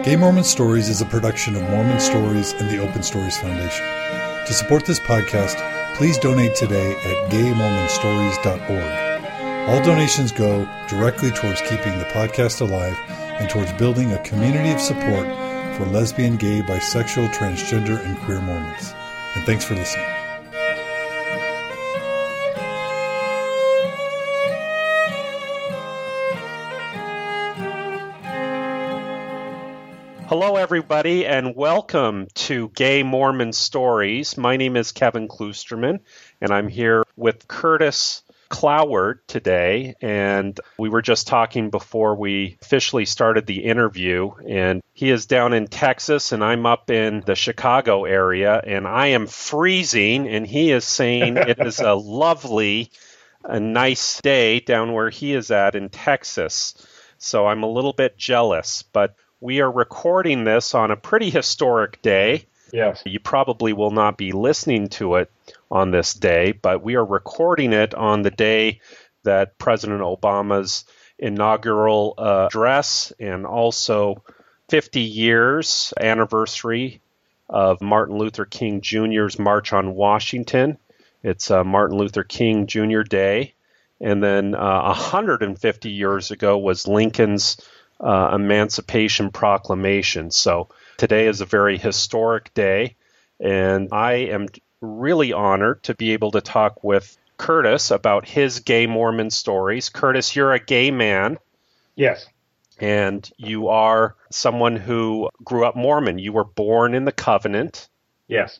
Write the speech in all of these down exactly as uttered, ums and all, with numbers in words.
Gay Mormon Stories is a production of Mormon Stories and the Open Stories Foundation. To support this podcast, please donate today at gay mormon stories dot org. All donations go directly towards keeping the podcast alive and towards building a community of support for lesbian, gay, bisexual, transgender, and queer Mormons. And thanks for listening. Hello, everybody, and welcome to Gay Mormon Stories. My name is Kevin Kloosterman, and I'm here with Curtis Cloward today. And we were just talking before we officially started the interview, and he is down in Texas, and I'm up in the Chicago area, and I am freezing, and he is saying it is a lovely, a nice day down where he is at in Texas. So I'm a little bit jealous, but we are recording this on a pretty historic day. Yes. You probably will not be listening to it on this day, but we are recording it on the day that President Obama's inaugural uh, address and also fifty years anniversary of Martin Luther King Junior's March on Washington. It's uh, Martin Luther King Junior Day. And then uh, one hundred fifty years ago was Lincoln's Uh, Emancipation Proclamation. So today is a very historic day, and I am really honored to be able to talk with Curtis about his gay Mormon stories. Curtis, you're a gay man. Yes. And you are someone who grew up Mormon. You were born in the Covenant. Yes.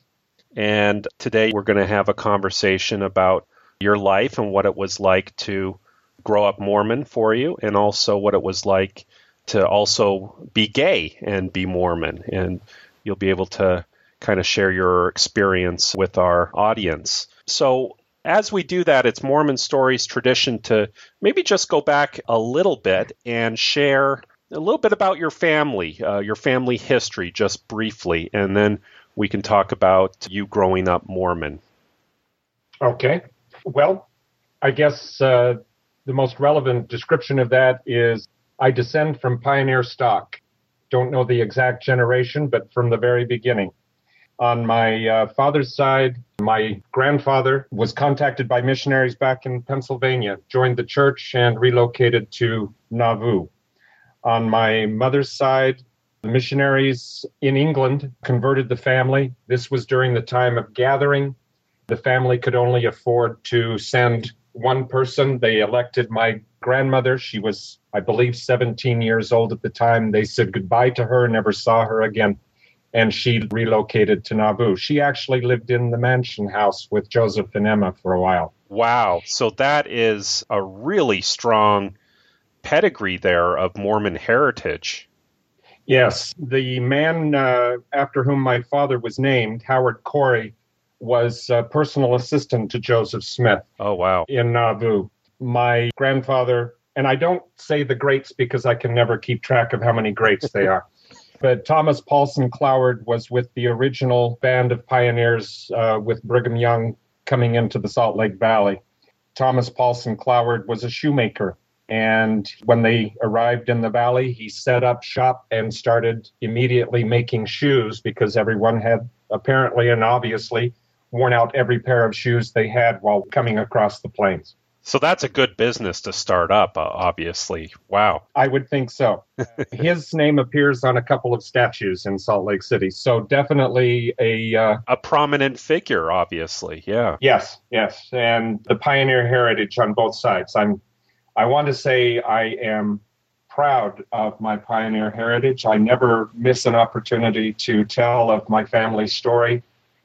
And today we're going to have a conversation about your life and what it was like to grow up Mormon for you, and also what it was like to also be gay and be Mormon. And you'll be able to kind of share your experience with our audience. So as we do that, it's Mormon Stories tradition to maybe just go back a little bit and share a little bit about your family, uh, your family history, just briefly, and then we can talk about you growing up Mormon. Okay. Well, I guess uh, the most relevant description of that is I descend from pioneer stock. Don't know the exact generation, but from the very beginning. On my uh, father's side, my grandfather was contacted by missionaries back in Pennsylvania, joined the church, and relocated to Nauvoo. On my mother's side, the missionaries in England converted the family. This was during the time of gathering. The family could only afford to send one person. They elected my grandmother. She was, I believe, seventeen years old at the time. They said goodbye to her, never saw her again, and she relocated to Nauvoo. She actually lived in the mansion house with Joseph and Emma for a while. Wow. So that is a really strong pedigree there of Mormon heritage. Yes. The man uh, after whom my father was named, Howard Corey, was a personal assistant to Joseph Smith. Oh, wow. In Nauvoo. My grandfather, and I don't say the greats because I can never keep track of how many greats they are, but Thomas Paulson Cloward was with the original band of pioneers uh, with Brigham Young coming into the Salt Lake Valley. Thomas Paulson Cloward was a shoemaker, and when they arrived in the valley, he set up shop and started immediately making shoes because everyone had apparently and obviously worn out every pair of shoes they had while coming across the plains. So that's a good business to start up, uh, obviously. Wow. I would think so. His name appears on a couple of statues in Salt Lake City. So definitely a... Uh, a prominent figure, obviously. Yeah. Yes, yes. And the pioneer heritage on both sides. I'm, I want to say I am proud of my pioneer heritage. I never miss an opportunity to tell of my family story.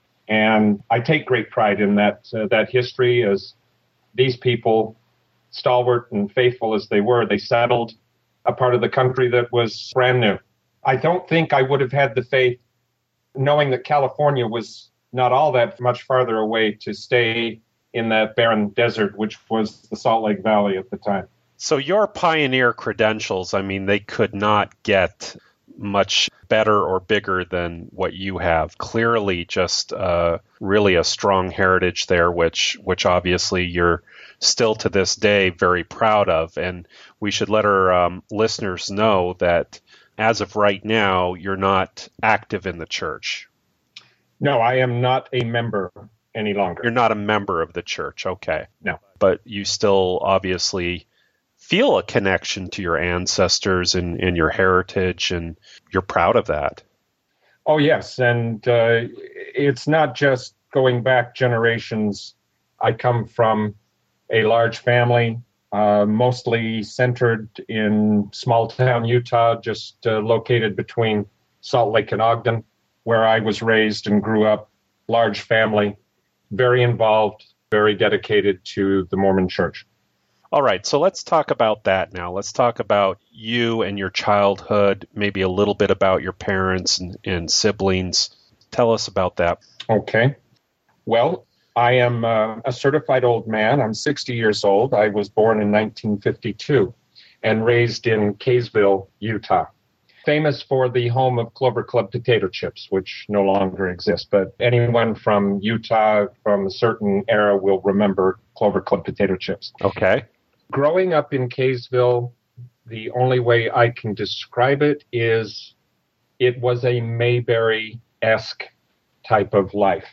And I take great pride in that, uh, that history as these people, stalwart and faithful as they were, they settled a part of the country that was brand new. I don't think I would have had the faith, knowing that California was not all that much farther away, to stay in that barren desert, which was the Salt Lake Valley at the time. So your pioneer credentials, I mean, they could not get much better or bigger than what you have. Clearly just uh, really a strong heritage there, which which obviously you're still to this day very proud of. And we should let our um, listeners know that as of right now, you're not active in the church. No, I am not a member any longer. You're not a member of the church, okay. No. But you still obviously feel a connection to your ancestors and, and your heritage, and you're proud of that. Oh, yes. And uh, it's not just going back generations. I come from a large family, uh, mostly centered in small town Utah, just uh, located between Salt Lake and Ogden, where I was raised and grew up. Large family, very involved, very dedicated to the Mormon Church. All right, so let's talk about that now. Let's talk about you and your childhood, maybe a little bit about your parents and, and siblings. Tell us about that. Okay. Well, I am uh, a certified old man. I'm sixty years old. I was born in nineteen fifty-two and raised in Kaysville, Utah. Famous for the home of Clover Club potato chips, which no longer exist. But anyone from Utah from a certain era will remember Clover Club potato chips. Okay. Growing up in Kaysville, the only way I can describe it is it was a Mayberry-esque type of life.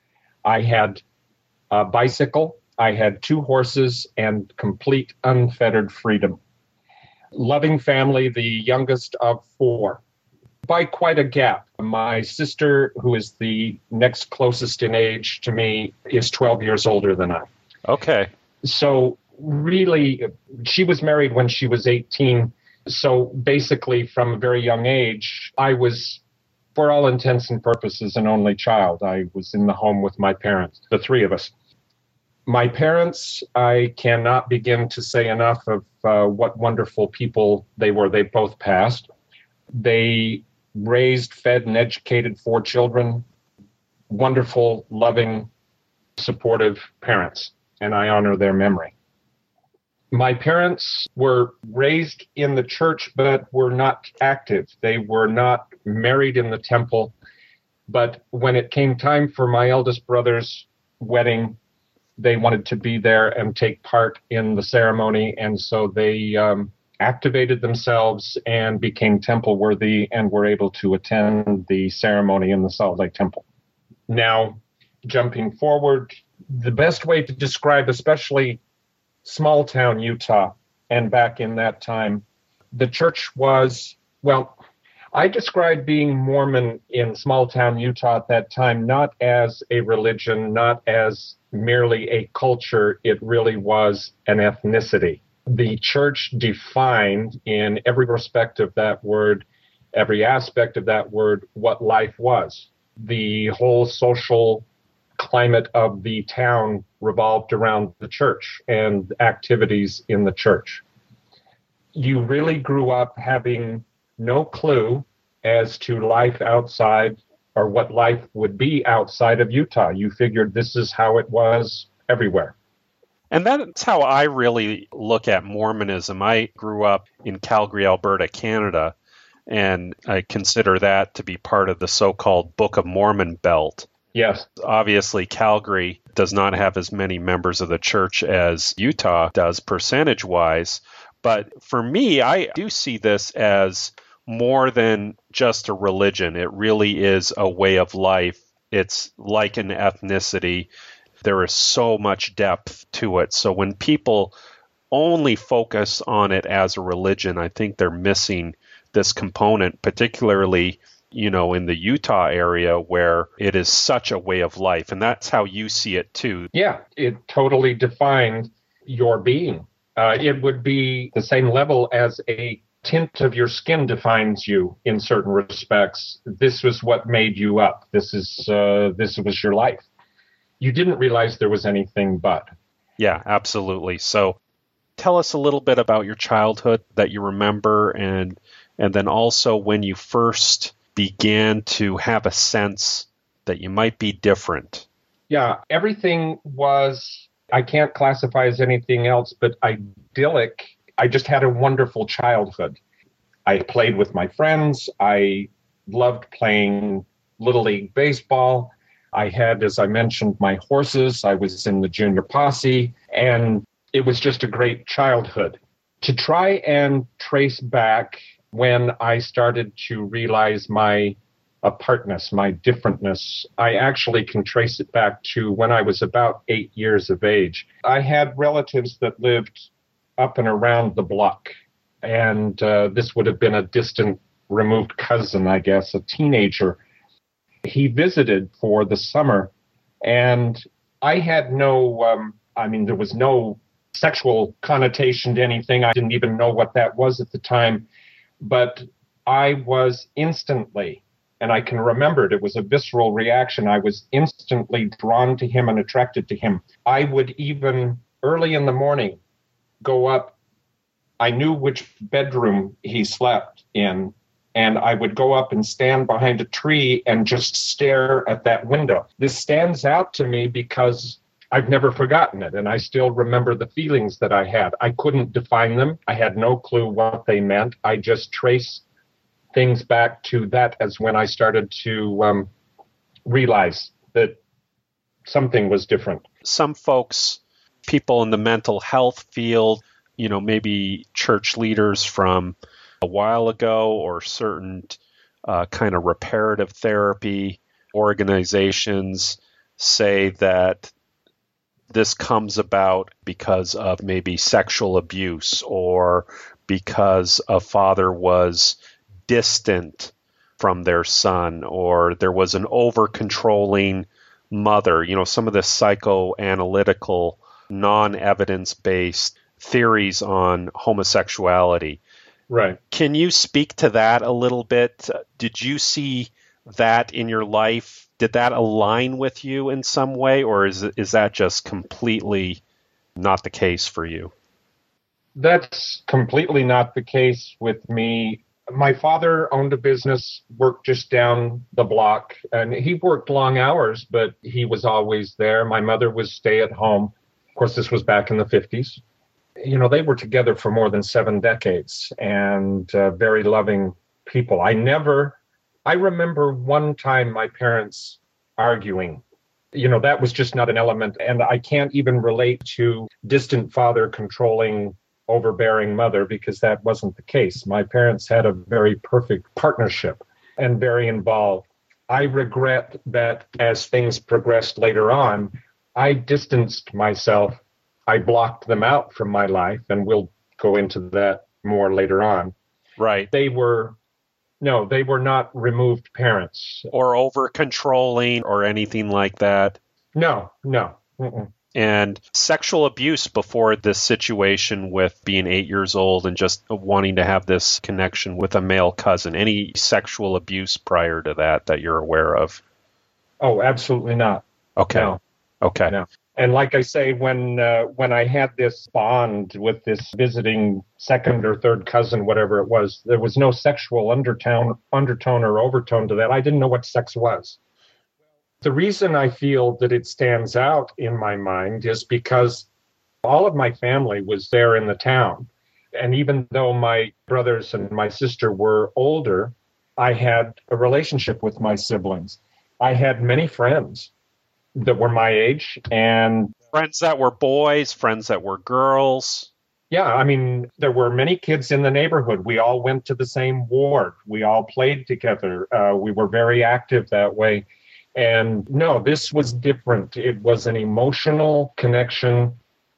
I had a bicycle, I had two horses, and complete unfettered freedom. Loving family, the youngest of four. By quite a gap. My sister, who is the next closest in age to me, is twelve years older than I. Okay. So really, she was married when she was eighteen. So basically, from a very young age, I was, for all intents and purposes, an only child. I was in the home with my parents, the three of us. My parents, I cannot begin to say enough of uh, what wonderful people they were. They both passed. They raised, fed, and educated four children. Wonderful, loving, supportive parents, and I honor their memory. My parents were raised in the church, but were not active. They were not married in the temple. But when it came time for my eldest brother's wedding, they wanted to be there and take part in the ceremony. And so they um, activated themselves and became temple worthy and were able to attend the ceremony in the Salt Lake Temple. Now, jumping forward, the best way to describe, especially small town Utah, and back in that time, the church was, well, I describe being Mormon in small town Utah at that time not as a religion, not as merely a culture. It really was an ethnicity. The church defined in every respect of that word, every aspect of that word, what life was. The whole social climate of the town revolved around the church and activities in the church. You really grew up having no clue as to life outside or what life would be outside of Utah. You figured this is how it was everywhere. And that's how I really look at Mormonism. I grew up in Calgary, Alberta, Canada, and I consider that to be part of the so-called Book of Mormon belt. Yes. Obviously, Calgary does not have as many members of the church as Utah does percentage-wise. But for me, I do see this as more than just a religion. It really is a way of life. It's like an ethnicity. There is so much depth to it. So when people only focus on it as a religion, I think they're missing this component, particularly, you know, in the Utah area where it is such a way of life. And that's how you see it too. Yeah, it totally defined your being. Uh, it would be the same level as a tint of your skin defines you in certain respects. This was what made you up. This is uh, this was your life. You didn't realize there was anything but. Yeah, absolutely. So tell us a little bit about your childhood that you remember, and and then also when you first began to have a sense that you might be different. Yeah, everything was, I can't classify as anything else but idyllic. I just had a wonderful childhood. I played with my friends. I loved playing Little League baseball. I had, as I mentioned, my horses. I was in the junior posse, and it was just a great childhood. To try and trace back when I started to realize my apartness, my differentness. I actually can trace it back to when I was about eight years of age. I had relatives that lived up and around the block, and uh, this would have been a distant, removed cousin, I guess, a teenager. He visited for the summer, and I had no, um, I mean, there was no sexual connotation to anything. I didn't even know what that was at the time, but I was instantly, and I can remember it, it was a visceral reaction. I was instantly drawn to him and attracted to him. I would even, early in the morning, go up. I knew which bedroom he slept in, and I would go up and stand behind a tree and just stare at that window. This stands out to me because I've never forgotten it, and I still remember the feelings that I had. I couldn't define them. I had no clue what they meant. I just trace things back to that as when I started to um, realize that something was different. Some folks, people in the mental health field, you know, maybe church leaders from a while ago, or certain uh, kind of reparative therapy organizations say that this comes about because of maybe sexual abuse, or because a father was distant from their son, or there was an over-controlling mother. You know, some of the psychoanalytical, non-evidence-based theories on homosexuality. Right. Can you speak to that a little bit? Did you see that in your life? Did that align with you in some way, or is is that just completely not the case for you? That's completely not the case with me. My father owned a business, worked just down the block, and he worked long hours, but he was always there. My mother was stay at home. Of course, this was back in the fifties. You know, they were together for more than seven decades and uh, very loving people. I never, I remember one time my parents arguing. You know, that was just not an element. And I can't even relate to distant father controlling overbearing mother, because that wasn't the case. My parents had a very perfect partnership and very involved. I regret that as things progressed later on, I distanced myself. I blocked them out from my life, and we'll go into that more later on. Right. They were, no, they were not removed parents. Or over-controlling or anything like that? No, no. Mm-mm. And sexual abuse before this situation with being eight years old and just wanting to have this connection with a male cousin. Any sexual abuse prior to that that you're aware of? Oh, absolutely not. Okay. No. Okay. No. And like I say, when uh, when I had this bond with this visiting second or third cousin, whatever it was, there was no sexual undertone, undertone or overtone to that. I didn't know what sex was. The reason I feel that it stands out in my mind is because all of my family was there in the town. And even though my brothers and my sister were older, I had a relationship with my siblings. I had many friends that were my age, and friends that were boys, friends that were girls. Yeah, I mean, there were many kids in the neighborhood. We all went to the same ward. We all played together. Uh, we were very active that way. And no, this was different. It was an emotional connection,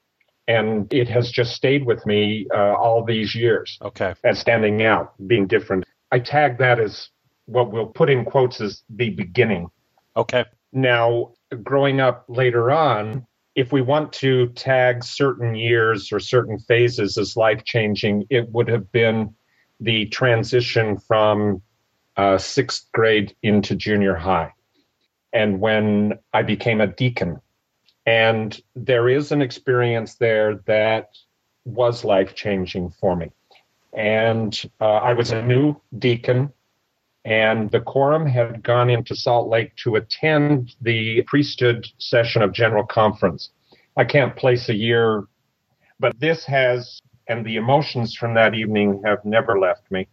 and it has just stayed with me uh, all these years. Okay. As standing out, being different. I tag that as what we'll put in quotes as the beginning. Okay. Now, growing up later on, if we want to tag certain years or certain phases as life-changing, it would have been the transition from uh, sixth grade into junior high, and when I became a deacon. And there is an experience there that was life-changing for me. And uh, I was a new deacon, and the quorum had gone into Salt Lake to attend the priesthood session of General Conference. I can't place a year, but this has, and the emotions from that evening have never left me.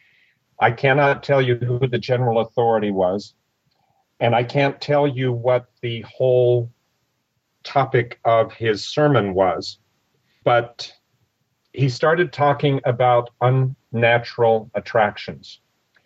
I cannot tell you who the general authority was, and I can't tell you what the whole topic of his sermon was, but he started talking about unnatural attractions.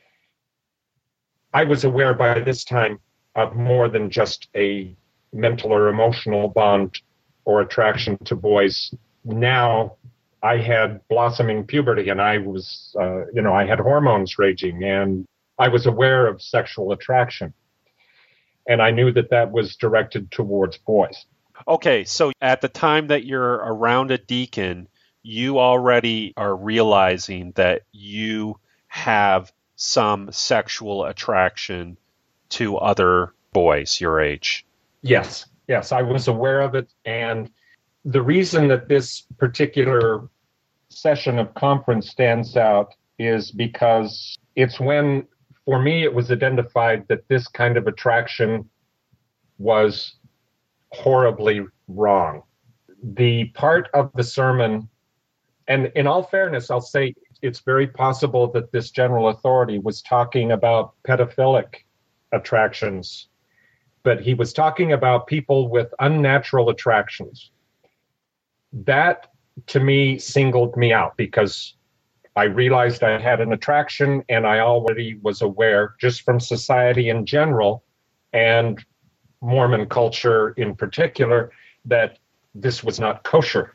I was aware by this time of more than just a mental or emotional bond or attraction to boys. Now I had blossoming puberty, and I was, uh, you know, I had hormones raging, and I was aware of sexual attraction. And I knew that that was directed towards boys. Okay, so at the time that you're around a deacon, you already are realizing that you have some sexual attraction to other boys your age. Yes, yes, I was aware of it. And the reason that this particular session of conference stands out is because it's when, for me, it was identified that this kind of attraction was horribly wrong. The part of the sermon, and in all fairness, I'll say it's very possible that this general authority was talking about pedophilic attractions, but he was talking about people with unnatural attractions. That, to me, singled me out because I realized I had an attraction, and I already was aware, just from society in general and Mormon culture in particular, that this was not kosher.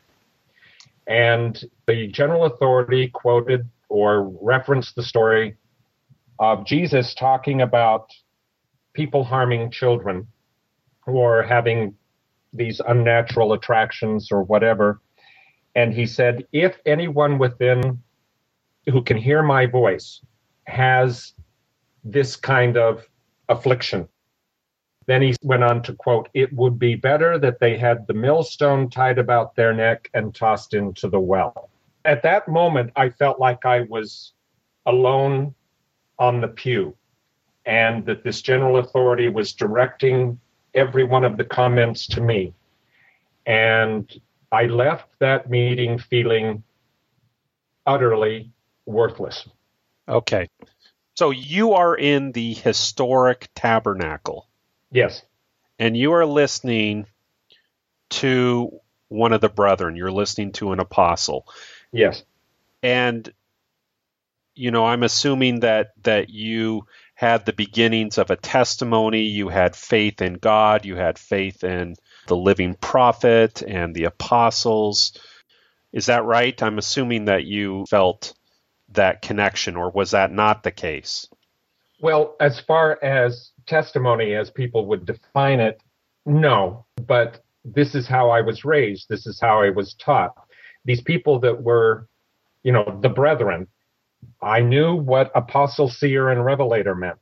And the general authority quoted or referenced the story of Jesus talking about people harming children or having these unnatural attractions or whatever. And he said, if anyone within who can hear my voice has this kind of affliction, then he went on to quote, it would be better that they had the millstone tied about their neck and tossed into the well. At that moment, I felt like I was alone on the pew, and that this general authority was directing every one of the comments to me. And I left that meeting feeling utterly worthless. Okay. So you are in the historic tabernacle. Yes. And you are listening to one of the brethren. You're listening to an apostle. Yes. And, you know, I'm assuming that that you had the beginnings of a testimony. You had faith in God. You had faith in the living prophet and the apostles. Is that right? I'm assuming that you felt that connection, or was that not the case? Well, as far as testimony, as people would define it, no. But this is how I was raised. This is how I was taught. These people that were, you know, the brethren, I knew what apostle, seer, and revelator meant.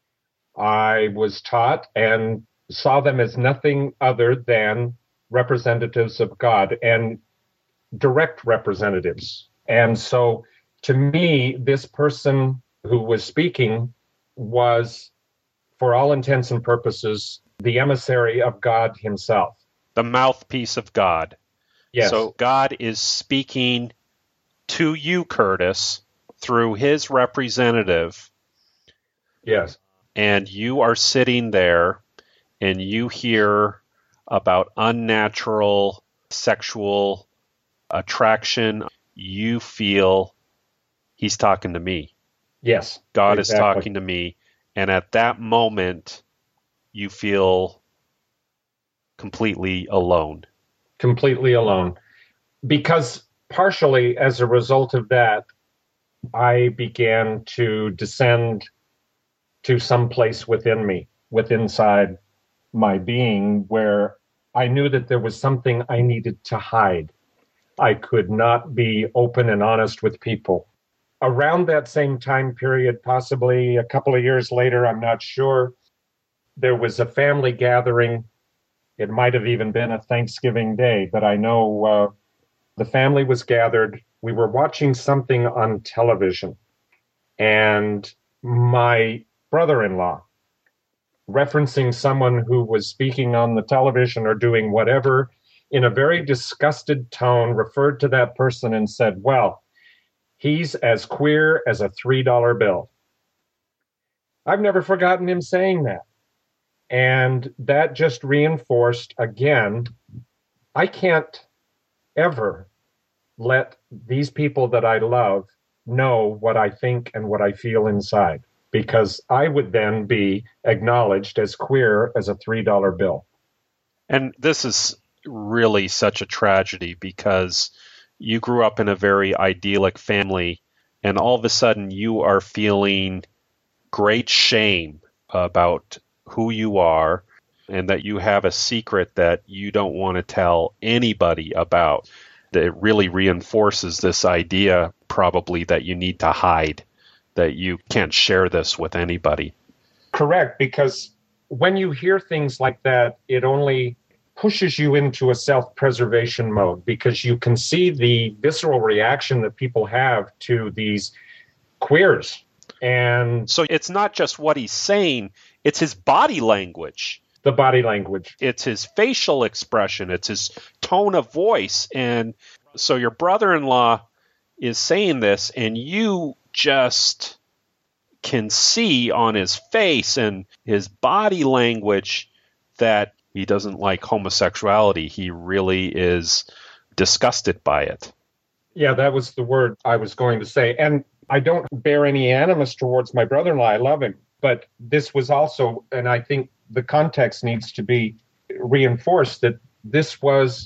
I was taught and saw them as nothing other than representatives of God and direct representatives. And so to me, this person who was speaking was, for all intents and purposes, the emissary of God himself. The mouthpiece of God. Yes. So God is speaking to you, Curtis, through his representative. Yes. And you are sitting there and you hear about unnatural sexual attraction. You feel he's talking to me. Yes. God exactly. is talking to me. And at that moment, you feel completely alone. Completely alone. Because partially as a result of that, I began to descend to some place within me, within inside my being, where I knew that there was something I needed to hide. I could not be open and honest with people. Around that same time period, possibly a couple of years later, I'm not sure, there was a family gathering. It might have even been a Thanksgiving day, but I know uh, the family was gathered. We were watching something on television, and my brother-in-law, referencing someone who was speaking on the television or doing whatever, in a very disgusted tone, referred to that person and said, well, he's as queer as a three dollar bill. I've never forgotten him saying that. And that just reinforced, again, I can't ever let these people that I love know what I think and what I feel inside, because I would then be acknowledged as queer as a three dollar bill. And this is really such a tragedy because you grew up in a very idyllic family, and all of a sudden you are feeling great shame about who you are and that you have a secret that you don't want to tell anybody about. It really reinforces this idea probably that you need to hide, that you can't share this with anybody. Correct, because when you hear things like that, it only pushes you into a self-preservation mode, because you can see the visceral reaction that people have to these queers. And so it's not just what he's saying, it's his body language. The body language. It's his facial expression. It's his tone of voice. And so your brother-in-law is saying this, and you just can see on his face and his body language that he doesn't like homosexuality. He really is disgusted by it. Yeah, that was the word I was going to say. And I don't bear any animus towards my brother-in-law. I love him. But this was also, and I think the context needs to be reinforced, that this was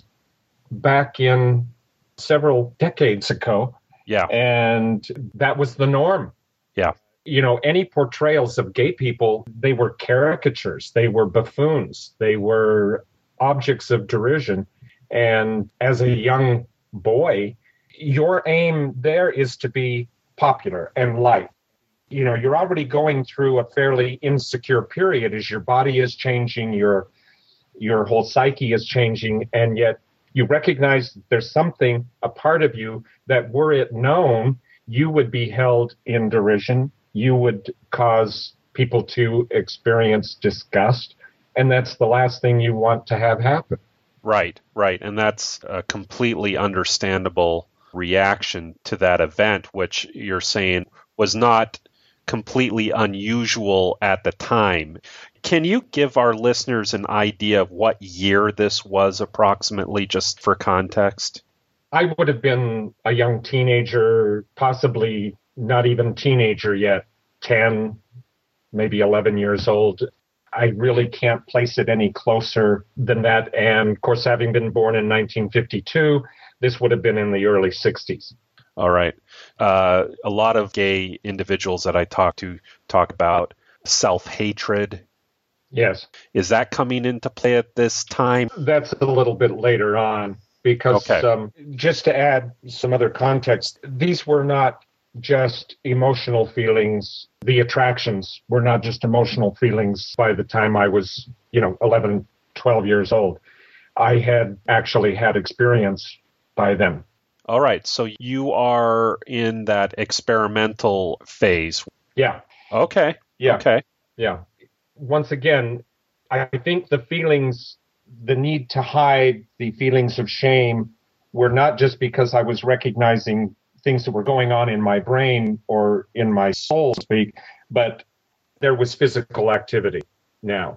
back in several decades ago. Yeah. And that was the norm. Yeah. You know, any portrayals of gay people, they were caricatures, they were buffoons, they were objects of derision. And as a young boy, your aim there is to be popular and liked. You know, you're already going through a fairly insecure period as your body is changing, your your whole psyche is changing, and yet you recognize there's something, a part of you, that were it known, you would be held in derision, you would cause people to experience disgust, and that's the last thing you want to have happen. Right, right, and that's a completely understandable reaction to that event, which you're saying was not completely unusual at the time. Can you give our listeners an idea of what year this was approximately, just for context? I would have been a young teenager, possibly not even teenager yet, ten, maybe eleven years old. I really can't place it any closer than that. And of course, having been born in nineteen fifty-two, this would have been in the early sixties. All right. Uh, a lot of gay individuals that I talk to talk about self-hatred. Yes. Is that coming into play at this time? That's a little bit later on, because okay. um, just to add some other context, these were not just emotional feelings. The attractions were not just emotional feelings by the time I was, you know, eleven, twelve years old. I had actually had experience by them. All right. So you are in that experimental phase. Yeah. Okay. Yeah. Okay. Yeah. Once again, I think the feelings, the need to hide, the feelings of shame were not just because I was recognizing things that were going on in my brain or in my soul, so to speak, but there was physical activity now.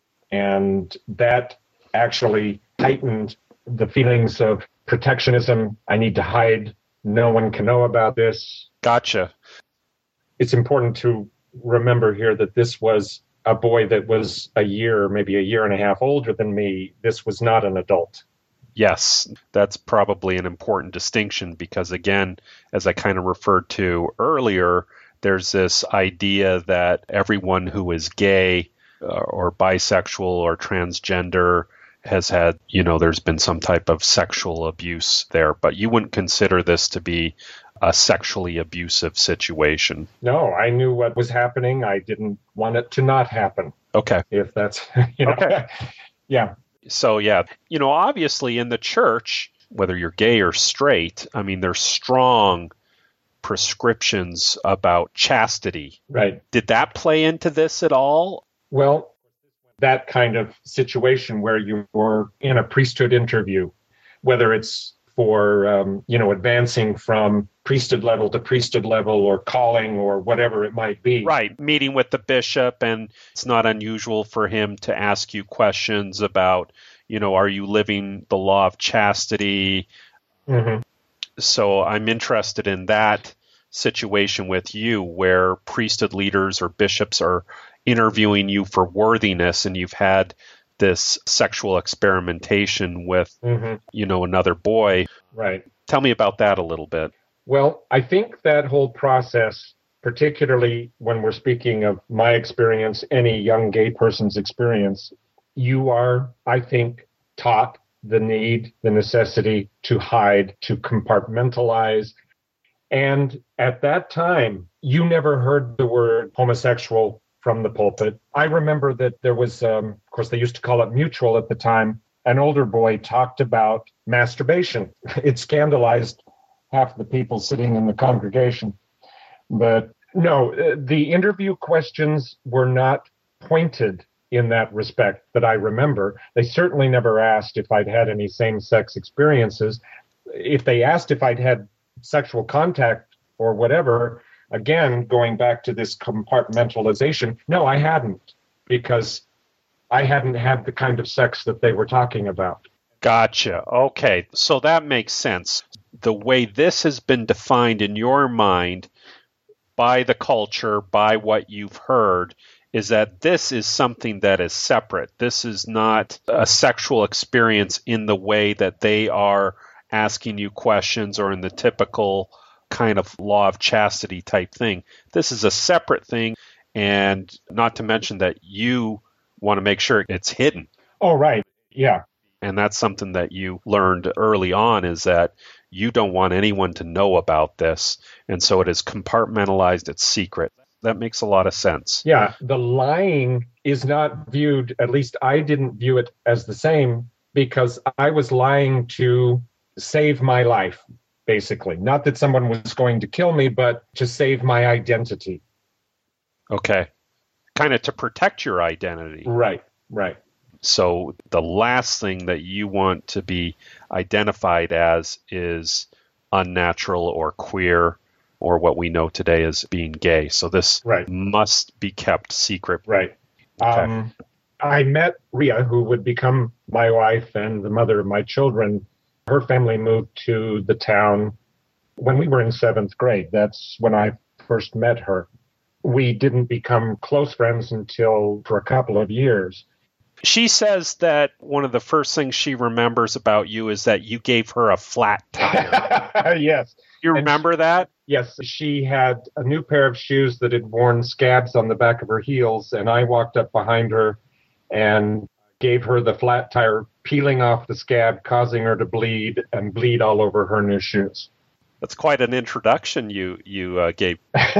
And that actually heightened the feelings of protectionism. I need to hide. No one can know about this. Gotcha. It's important to remember here that this was a boy that was a year, maybe a year and a half older than me. This was not an adult. Yes, that's probably an important distinction because, again, as I kind of referred to earlier, there's this idea that everyone who is gay uh, or bisexual or transgender has had, you know, there's been some type of sexual abuse there, but you wouldn't consider this to be a sexually abusive situation. No, I knew what was happening. I didn't want it to not happen. Okay. If that's, you know, okay. Yeah. So, yeah, you know, obviously in the church, whether you're gay or straight, I mean, there's strong prescriptions about chastity. Right. Did that play into this at all? Well, that kind of situation where you're in a priesthood interview, whether it's for, um, you know, advancing from priesthood level to priesthood level or calling or whatever it might be. Right. Meeting with the bishop, and it's not unusual for him to ask you questions about, you know, are you living the law of chastity? Mm-hmm. So I'm interested in that situation with you where priesthood leaders or bishops are interviewing you for worthiness, and you've had this sexual experimentation with, mm-hmm. you know, another boy. Right. Tell me about that a little bit. Well, I think that whole process, particularly when we're speaking of my experience, any young gay person's experience, you are, I think, taught the need, the necessity to hide, to compartmentalize. And at that time, you never heard the word homosexual from the pulpit. I remember that there was, um, of course, they used to call it mutual at the time. An older boy talked about masturbation. It scandalized half the people sitting in the congregation. But no, the interview questions were not pointed in that respect that I remember. They certainly never asked if I'd had any same-sex experiences. If they asked if I'd had sexual contact or whatever, again, going back to this compartmentalization, no, I hadn't, because I hadn't had the kind of sex that they were talking about. Gotcha. Okay, so that makes sense. The way this has been defined in your mind by the culture, by what you've heard, is that this is something that is separate. This is not a sexual experience in the way that they are asking you questions or in the typical kind of law of chastity type thing. This is a separate thing, and not to mention that you want to make sure it's hidden. Oh, right. Yeah. And that's something that you learned early on, is that you don't want anyone to know about this. And so it is compartmentalized, it's secret. That makes a lot of sense. Yeah. The lying is not viewed, at least I didn't view it as the same, because I was lying to save my life, basically. Not that someone was going to kill me, but to save my identity. Okay. Kind of to protect your identity. Right, right. So the last thing that you want to be identified as is unnatural or queer, or what we know today as being gay. So this right. must be kept secret. Right. Okay. Um, I met Rhea, who would become my wife and the mother of my children. Her family moved to the town when we were in seventh grade. That's when I first met her. We didn't become close friends until for a couple of years. She says that one of the first things she remembers about you is that you gave her a flat tire. Yes. You remember she, that? Yes. She had a new pair of shoes that had worn scabs on the back of her heels, and I walked up behind her and gave her the flat tire, peeling off the scab, causing her to bleed and bleed all over her new shoes. That's quite an introduction you, you uh, gave.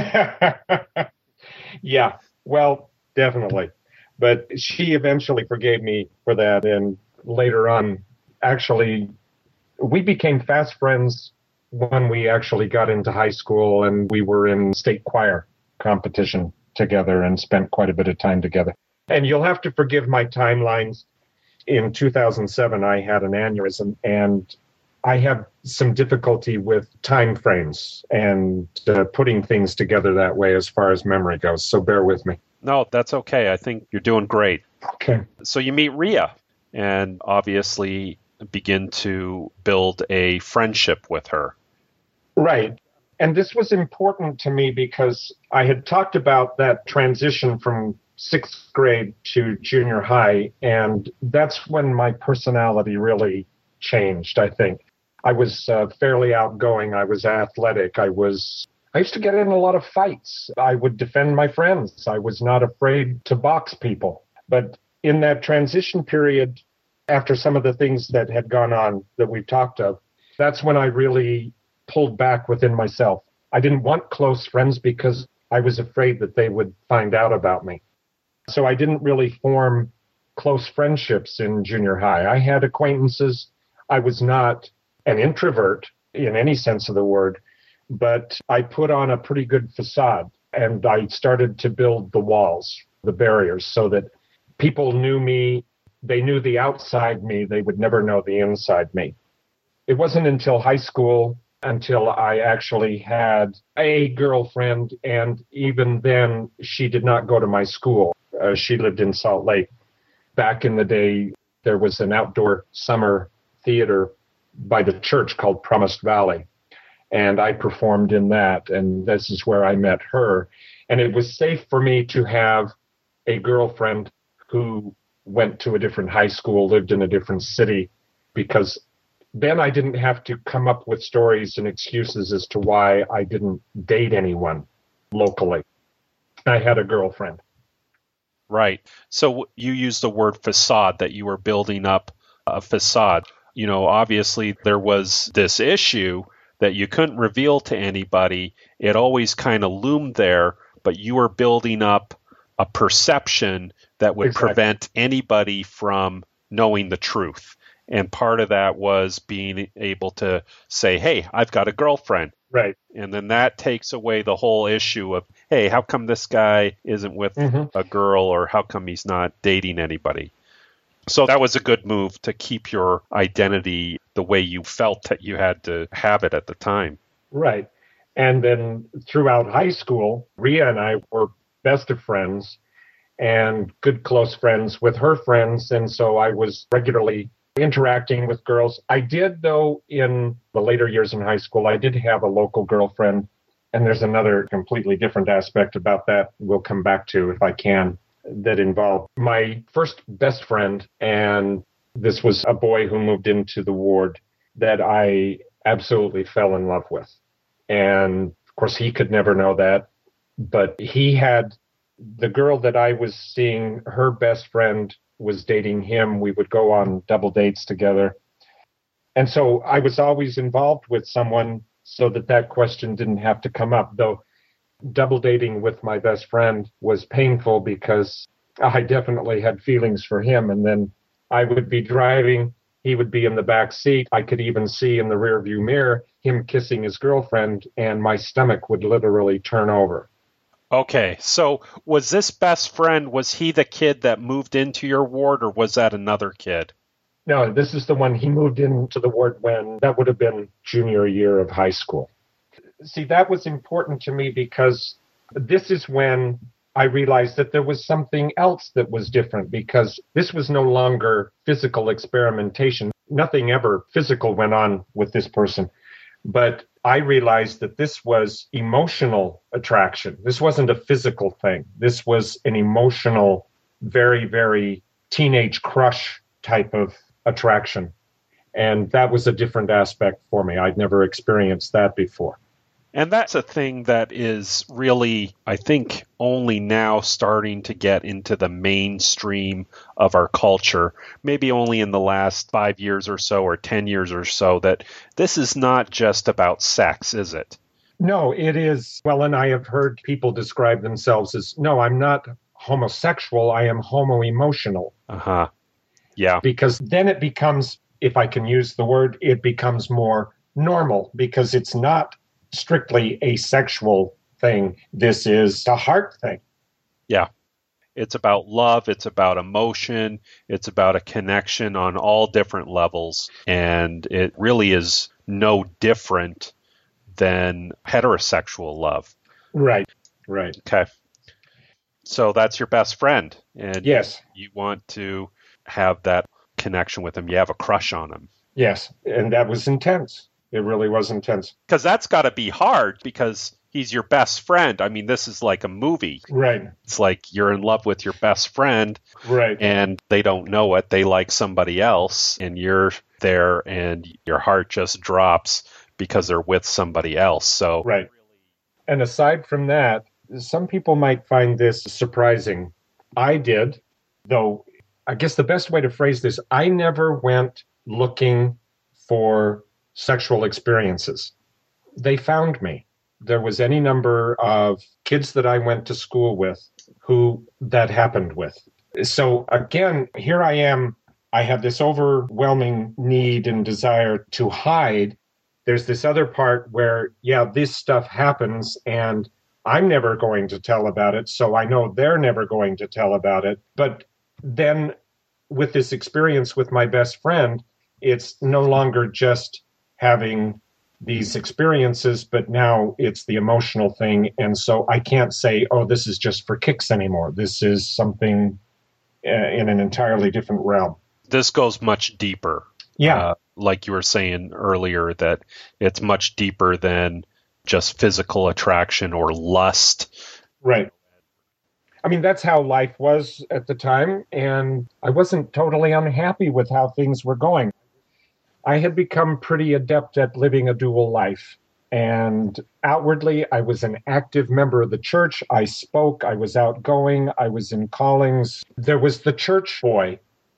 Yeah, well, definitely. But she eventually forgave me for that. And later on, actually, we became fast friends when we actually got into high school, and we were in state choir competition together and spent quite a bit of time together. And you'll have to forgive my timelines. In two thousand seven, I had an aneurysm, and I have some difficulty with time frames and uh, putting things together that way as far as memory goes. So bear with me. No, that's okay. I think you're doing great. Okay. So you meet Rhea and obviously begin to build a friendship with her. Right. And this was important to me because I had talked about that transition from sixth grade to junior high, and that's when my personality really changed, I think. I was uh, fairly outgoing. I was athletic. I was I used to get in a lot of fights. I would defend my friends. I was not afraid to box people. But in that transition period, after some of the things that had gone on that we've talked of, that's when I really pulled back within myself. I didn't want close friends because I was afraid that they would find out about me. So I didn't really form close friendships in junior high. I had acquaintances. I was not an introvert in any sense of the word, but I put on a pretty good facade, and I started to build the walls, the barriers, so that people knew me. They knew the outside me. They would never know the inside me. It wasn't until high school until I actually had a girlfriend, and even then, she did not go to my school. Uh, she lived in Salt Lake. Back in the day, there was an outdoor summer theater by the church called Promised Valley. and I performed in that, and this is where I met her. And it was safe for me to have a girlfriend who went to a different high school, lived in a different city, because then I didn't have to come up with stories and excuses as to why I didn't date anyone locally. I had a girlfriend. Right. So you used the word facade, that you were building up a facade. You know, obviously there was this issue that you couldn't reveal to anybody. It always kind of loomed there, but you were building up a perception that would Exactly. prevent anybody from knowing the truth. And part of that was being able to say, hey, I've got a girlfriend. Right. And then that takes away the whole issue of, hey, how come this guy isn't with Mm-hmm. a girl, or how come he's not dating anybody? So that was a good move to keep your identity the way you felt that you had to have it at the time. Right. And then throughout high school, Rhea and I were best of friends and good close friends with her friends. And so I was regularly interacting with girls. I did, though, in the later years in high school, I did have a local girlfriend. And there's another completely different aspect about that we'll come back to if I can, that involved my first best friend. And this was a boy who moved into the ward that I absolutely fell in love with. And of course, he could never know that. But he had the girl that I was seeing, her best friend was dating him. We would go on double dates together. And so I was always involved with someone so that that question didn't have to come up, though double dating with my best friend was painful because I definitely had feelings for him. And then I would be driving, he would be in the back seat. I could even see in the rearview mirror him kissing his girlfriend, and my stomach would literally turn over. Okay, so was this best friend, was he the kid that moved into your ward, or was that another kid? No, this is the one. He moved into the ward when that would have been junior year of high school. See, that was important to me because this is when I realized that there was something else that was different, because this was no longer physical experimentation. Nothing ever physical went on with this person. But I realized that this was emotional attraction. This wasn't a physical thing. This was an emotional, very, very teenage crush type of attraction. And that was a different aspect for me. I'd never experienced that before. And that's a thing that is really, I think, only now starting to get into the mainstream of our culture, maybe only in the last five years or so or ten years or so, that this is not just about sex, is it? No, it is. Well, and I have heard people describe themselves as, no, I'm not homosexual, I am homo-emotional. Uh-huh. Yeah. Because then it becomes, if I can use the word, it becomes more normal, because it's not strictly a sexual thing. This is a heart thing. Yeah. It's about love. It's about emotion. It's about a connection on all different levels. And it really is no different than heterosexual love. Right. Right. Okay. So that's your best friend. And yes. You want to have that connection with him. You have a crush on him. Yes. And that was intense. It really was intense. Because that's got to be hard, because he's your best friend. I mean, this is like a movie. Right. It's like you're in love with your best friend. Right. And they don't know it. They like somebody else, and you're there and your heart just drops because they're with somebody else. So right. And aside from that, some people might find this surprising. I did, though I guess the best way to phrase this, I never went looking for sexual experiences. They found me. There was any number of kids that I went to school with who that happened with. So again, here I am. I have this overwhelming need and desire to hide. There's this other part where, yeah, this stuff happens and I'm never going to tell about it. So I know they're never going to tell about it. But then with this experience with my best friend, it's no longer just having these experiences, but now it's the emotional thing. And so I can't say, oh, this is just for kicks anymore. This is something uh, in an entirely different realm. This goes much deeper. Yeah. Uh, like you were saying earlier, that it's much deeper than just physical attraction or lust. Right. I mean, that's how life was at the time, and I wasn't totally unhappy with how things were going. I had become pretty adept at living a dual life, and outwardly, I was an active member of the church. I spoke, I was outgoing, I was in callings. There was the church boy,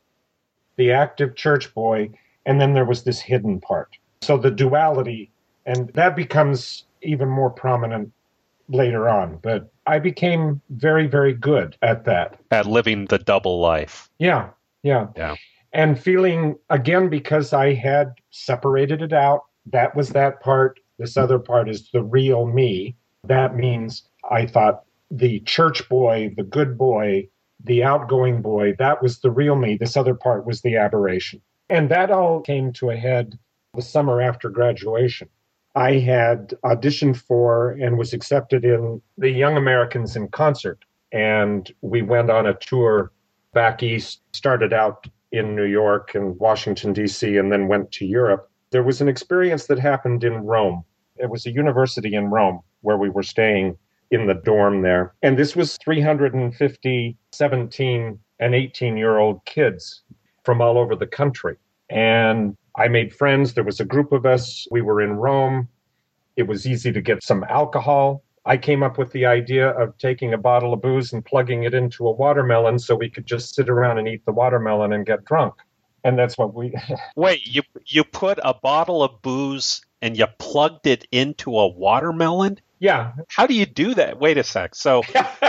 the active church boy, and then there was this hidden part. So the duality, and that becomes even more prominent later on, but I became very, very good at that. At living the double life. Yeah, yeah. Yeah. And feeling, again, because I had separated it out, that was that part. This other part is the real me. That means I thought the church boy, the good boy, the outgoing boy, that was the real me. This other part was the aberration. And that all came to a head the summer after graduation. I had auditioned for and was accepted in the Young Americans in Concert. And we went on a tour back east, started out in New York and Washington, D C, and then went to Europe. There was an experience that happened in Rome. It was a university in Rome where we were staying in the dorm there. And this was three hundred fifty seventeen and eighteen-year-old kids from all over the country. And I made friends. There was a group of us. We were in Rome. It was easy to get some alcohol. I came up with the idea of taking a bottle of booze and plugging it into a watermelon so we could just sit around and eat the watermelon and get drunk. And that's what we... Wait, you you put a bottle of booze and you plugged it into a watermelon? Yeah. How do you do that? Wait a sec. So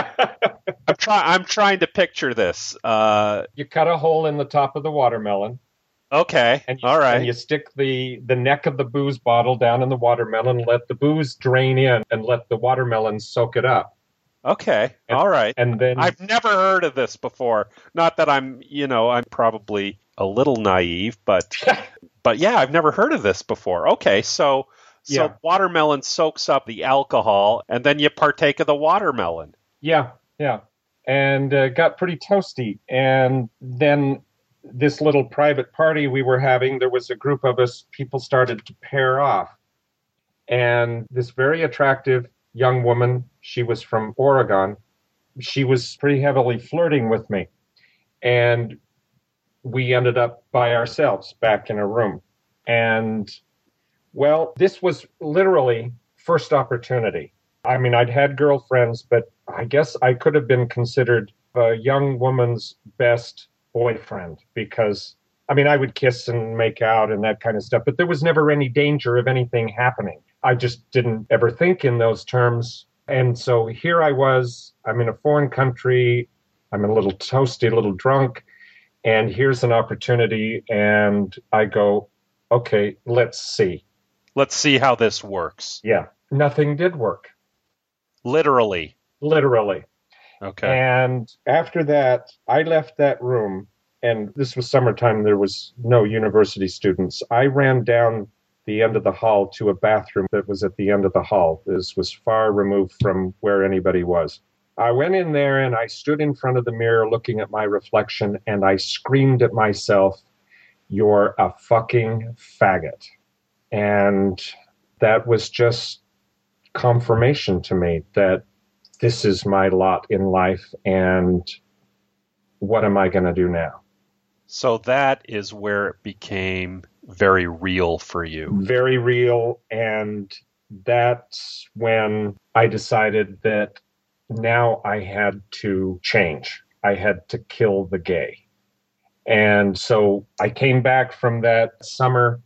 I'm trying I'm trying to picture this. Uh, you cut a hole in the top of the watermelon. Okay. And you, all right. And you stick the, the neck of the booze bottle down in the watermelon, let the booze drain in, and let the watermelon soak it up. Okay. And, all right. And then I've never heard of this before. Not that I'm, you know, I'm probably a little naive, but but yeah, I've never heard of this before. Okay, so so yeah. watermelon soaks up the alcohol, and then you partake of the watermelon. Yeah, yeah, and uh, got pretty toasty. And then this little private party we were having, there was a group of us, people started to pair off. And this very attractive young woman, she was from Oregon, she was pretty heavily flirting with me. And we ended up by ourselves back in a room. And, well, this was literally first opportunity. I mean, I'd had girlfriends, but I guess I could have been considered a young woman's best boyfriend because, I mean, I would kiss and make out and that kind of stuff, but there was never any danger of anything happening. I just didn't ever think in those terms. And so here I was, I'm in a foreign country, I'm a little toasty, a little drunk, and here's an opportunity, and I go, okay, let's see. Let's see how this works. Yeah, nothing did work. Literally. Literally. Okay. And after that, I left that room, and this was summertime. There was no university students. I ran down the end of the hall to a bathroom that was at the end of the hall. This was far removed from where anybody was. I went in there, and I stood in front of the mirror looking at my reflection, and I screamed at myself, "You're a fucking faggot." And that was just confirmation to me that this is my lot in life, and what am I going to do now? So that is where it became very real for you. Very real, and that's when I decided that now I had to change. I had to kill the gay. And so I came back from that summer,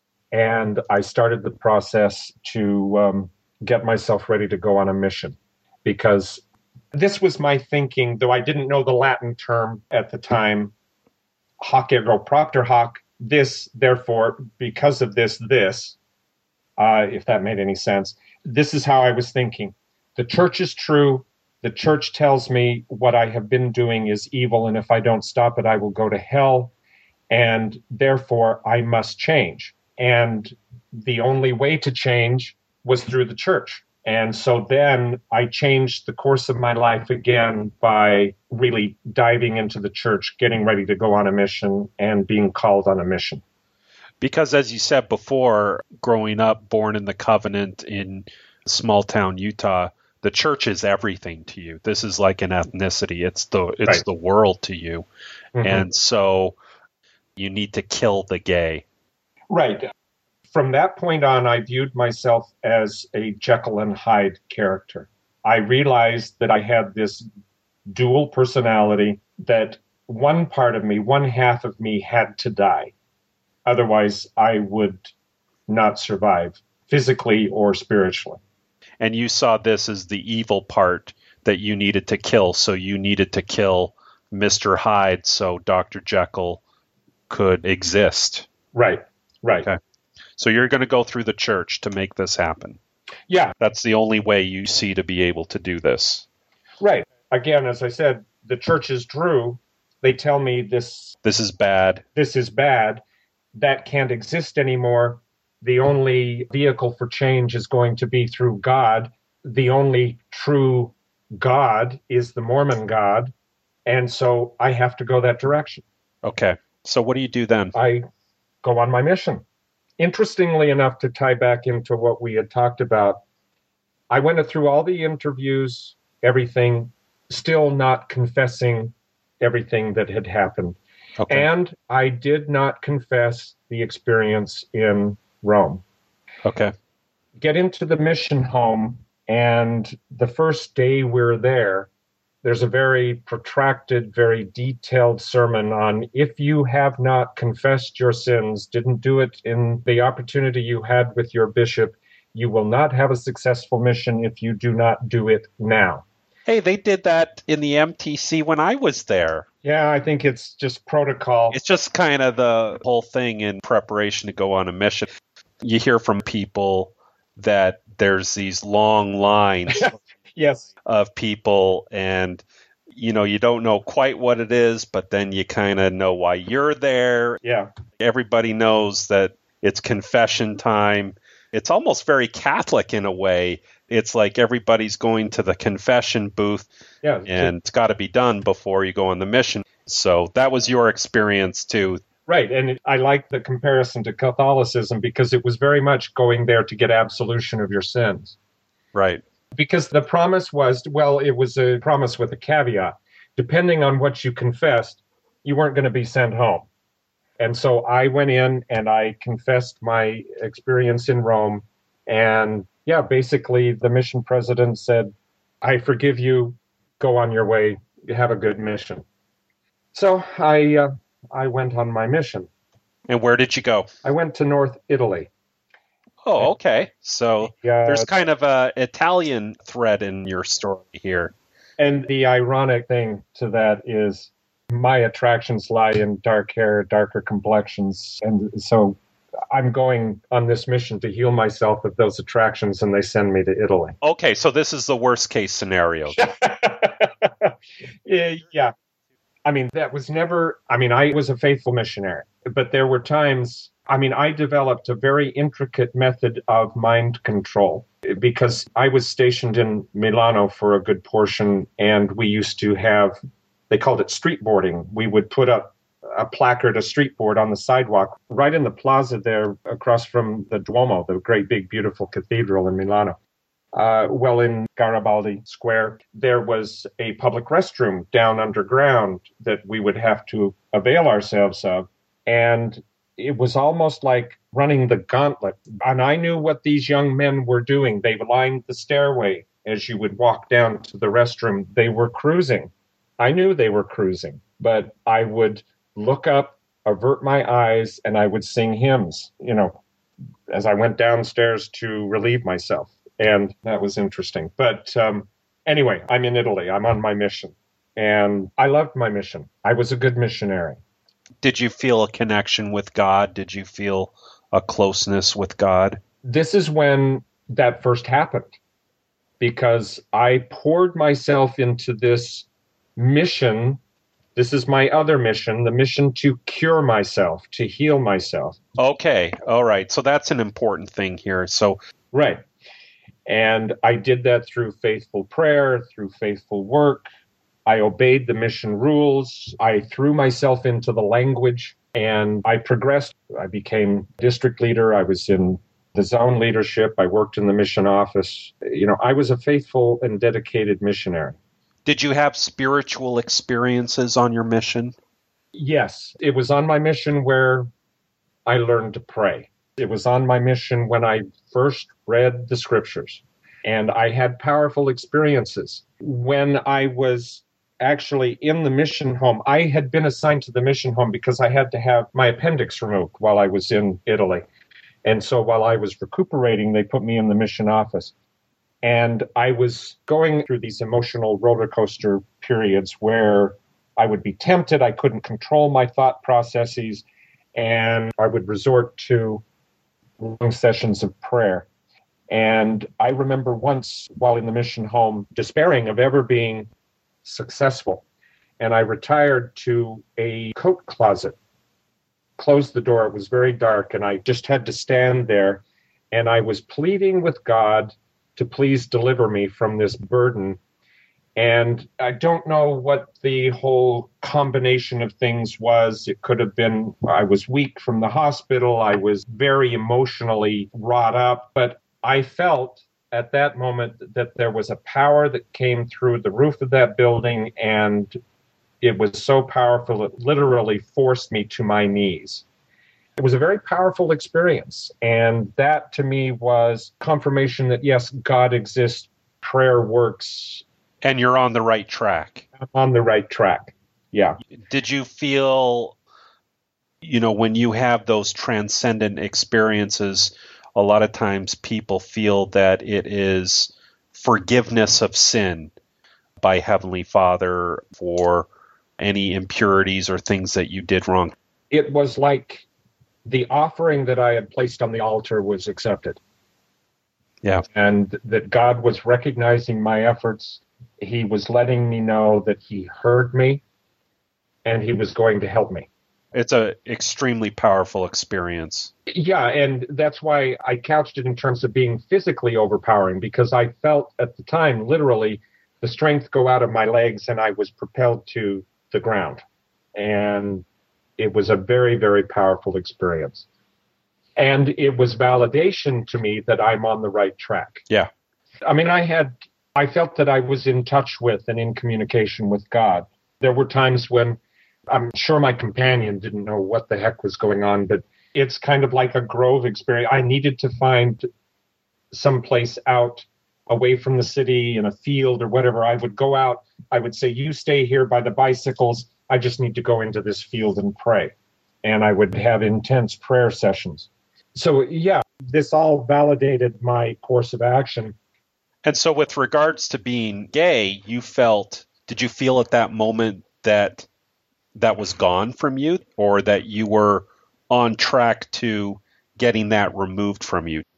and I started the process to um, get myself ready to go on a mission. Because this was my thinking, though I didn't know the Latin term at the time, hoc ergo propter hoc, this, therefore, because of this, this, uh, if that made any sense. This is how I was thinking. The church is true. The church tells me what I have been doing is evil, and if I don't stop it, I will go to hell, and therefore I must change. And the only way to change was through the church. And so then I changed the course of my life again by really diving into the church, getting ready to go on a mission, and being called on a mission. Because as you said before, growing up, born in the covenant in small town Utah, the church is everything to you. This is like an ethnicity. It's the it's Right. the world to you. Mhm. And so you need to kill the gay. Right. From that point on, I viewed myself as a Jekyll and Hyde character. I realized that I had this dual personality, that one part of me, one half of me had to die. Otherwise, I would not survive physically or spiritually. And you saw this as the evil part that you needed to kill. So you needed to kill Mister Hyde so Doctor Jekyll could exist. Right, right. Okay. So you're going to go through the church to make this happen. Yeah, That's the only way you see to be able to do this. right. Again, as I said, the church is Drew. They tell me this This is bad. this is bad. That can't exist anymore. The only vehicle for change is going to be through God. The only true God is the Mormon God. And so I have to go that direction. Okay. So what do you do then? I go on my mission. Interestingly enough, to tie back into what we had talked about, I went through all the interviews, everything, still not confessing everything that had happened. Okay. And I did not confess the experience in Rome. Okay. Get into the mission home, and the first day we're there, there's a very protracted, very detailed sermon on if you have not confessed your sins, didn't do it in the opportunity you had with your bishop, you will not have a successful mission if you do not do it now. Hey, they did that in the M T C when I was there. Yeah, I think it's just protocol. It's just kind of the whole thing in preparation to go on a mission. You hear from people that there's these long lines Yes. of people, and you know, you don't know quite what it is, but then you kind of know why you're there. Yeah. Everybody knows that it's confession time. It's almost very Catholic in a way. It's like everybody's going to the confession booth, Yeah. and it's got to be done before you go on the mission. So that was your experience too. Right. And it, I like the comparison to Catholicism because it was very much going there to get absolution of your sins. Right. Because the promise was, well, it was a promise with a caveat. Depending on what you confessed, you weren't going to be sent home. And so I went in and I confessed my experience in Rome. And yeah, basically the mission president said, I forgive you, go on your way, have a good mission. So I, uh, I went on my mission. And where did you go? I went to North Italy. Oh, okay. So Yeah, there's kind of a Italian thread in your story here. and the ironic thing to that is my attractions lie in dark hair, darker complexions. And so I'm going on this mission to heal myself of those attractions, and they send me to Italy. Okay, so this is the worst case scenario. Yeah. I mean, that was never, I mean, I was a faithful missionary, but there were times, I mean, I developed a very intricate method of mind control because I was stationed in Milano for a good portion, and we used to have, they called it street boarding. We would put up a placard, a street board on the sidewalk right in the plaza there across from the Duomo, the great big beautiful cathedral in Milano. Uh, well, in Garibaldi Square, there was a public restroom down underground that we would have to avail ourselves of. And it was almost like running the gauntlet. And I knew what these young men were doing. They lined the stairway as you would walk down to the restroom. They were cruising. I knew they were cruising, but I would look up, avert my eyes, and I would sing hymns, you know, as I went downstairs to relieve myself. And that was interesting. But um, anyway, I'm in Italy. I'm on my mission. And I loved my mission. I was a good missionary. Did you feel a connection with God? Did you feel a closeness with God? This is when that first happened, because I poured myself into this mission. This is my other mission, the mission to cure myself, to heal myself. Okay. All right. So that's an important thing here. So, Right. And I did that through faithful prayer, through faithful work. I obeyed the mission rules. I threw myself into the language. And I progressed. I became district leader. I was in the zone leadership. I worked in the mission office. You know, I was a faithful and dedicated missionary. Did you have spiritual experiences on your mission? Yes. It was on my mission where I learned to pray. It was on my mission when I first read the scriptures. And I had powerful experiences. When I was actually in the mission home, I had been assigned to the mission home because I had to have my appendix removed while I was in Italy. And so while I was recuperating, they put me in the mission office. And I was going through these emotional roller coaster periods where I would be tempted, I couldn't control my thought processes, and I would resort to long sessions of prayer. And I remember once while in the mission home, despairing of ever being successful. And I retired to a coat closet, closed the door. It was very dark, and I just had to stand there. And I was pleading with God to please deliver me from this burden. And I don't know what the whole combination of things was. It could have been I was weak from the hospital. I was very emotionally wrought up. But I felt at that moment that there was a power that came through the roof of that building, and it was so powerful it literally forced me to my knees. It was a very powerful experience, and that to me was confirmation that, yes, God exists, prayer works. And you're on the right track. I'm on the right track, yeah. Did you feel, you know, when you have those transcendent experiences, a lot of times people feel that it is forgiveness of sin by Heavenly Father for any impurities or things that you did wrong? It was like the offering that I had placed on the altar was accepted. Yeah. And that God was recognizing my efforts. He was letting me know that he heard me and he was going to help me. It's an extremely powerful experience. Yeah, and that's why I couched it in terms of being physically overpowering, because I felt at the time, literally, the strength go out of my legs and I was propelled to the ground. And it was a very, very powerful experience. And it was validation to me that I'm on the right track. Yeah. I mean, I had, I felt that I was in touch with and in communication with God. There were times when I'm sure my companion didn't know what the heck was going on, but it's kind of like a grove experience. I needed to find someplace out away from the city in a field or whatever. I would go out. I would say, you stay here by the bicycles. I just need to go into this field and pray. And I would have intense prayer sessions. So, yeah, this all validated my course of action. And so with regards to being gay, you felt, did you feel at that moment that that was gone from you, or that you were on track to getting that removed from you?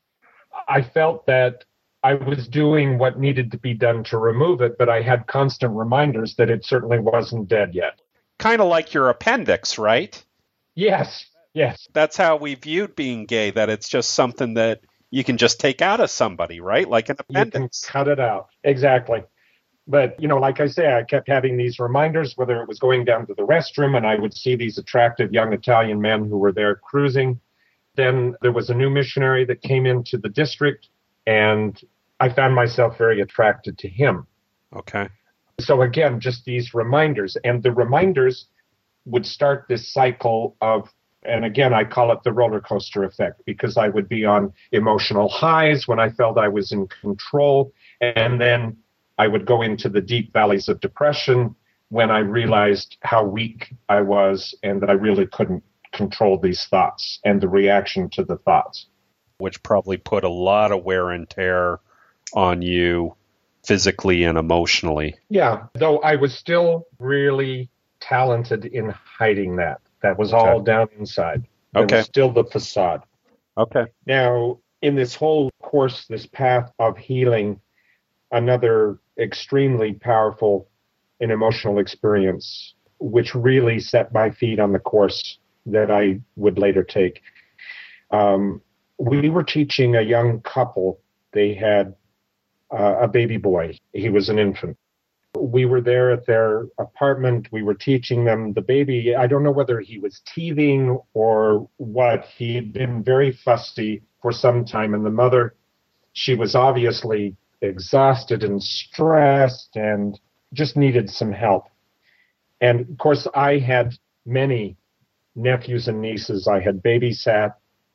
I felt that I was doing what needed to be done to remove it, but I had constant reminders that it certainly wasn't dead yet. Kind of like your appendix, right? Yes, yes. That's how we viewed being gay, that it's just something that you can just take out of somebody, right? Like an appendix. You can cut it out. Exactly. But, you know, like I say, I kept having these reminders, whether it was going down to the restroom and I would see these attractive young Italian men who were there cruising. Then there was a new missionary that came into the district, and I found myself very attracted to him. Okay. So again, just these reminders. And the reminders would start this cycle of, and again, I call it the roller coaster effect, because I would be on emotional highs when I felt I was in control. And then I would go into the deep valleys of depression when I realized how weak I was and that I really couldn't control these thoughts and the reaction to the thoughts. Which probably put a lot of wear and tear on you physically and emotionally. Yeah, though I was still really talented in hiding that. That was all Okay. down inside. There Okay. was still the facade. Okay. Now, in this whole course, this path of healing, another extremely powerful and emotional experience, which really set my feet on the course that I would later take. Um, we were teaching a young couple. They had uh, a baby boy. He was an infant. We were there at their apartment. We were teaching them the baby. I don't know whether he was teething or what. He'd been very fussy for some time. And the mother, she was obviously exhausted and stressed and just needed some help. And of course, I had many nephews and nieces. I had babysat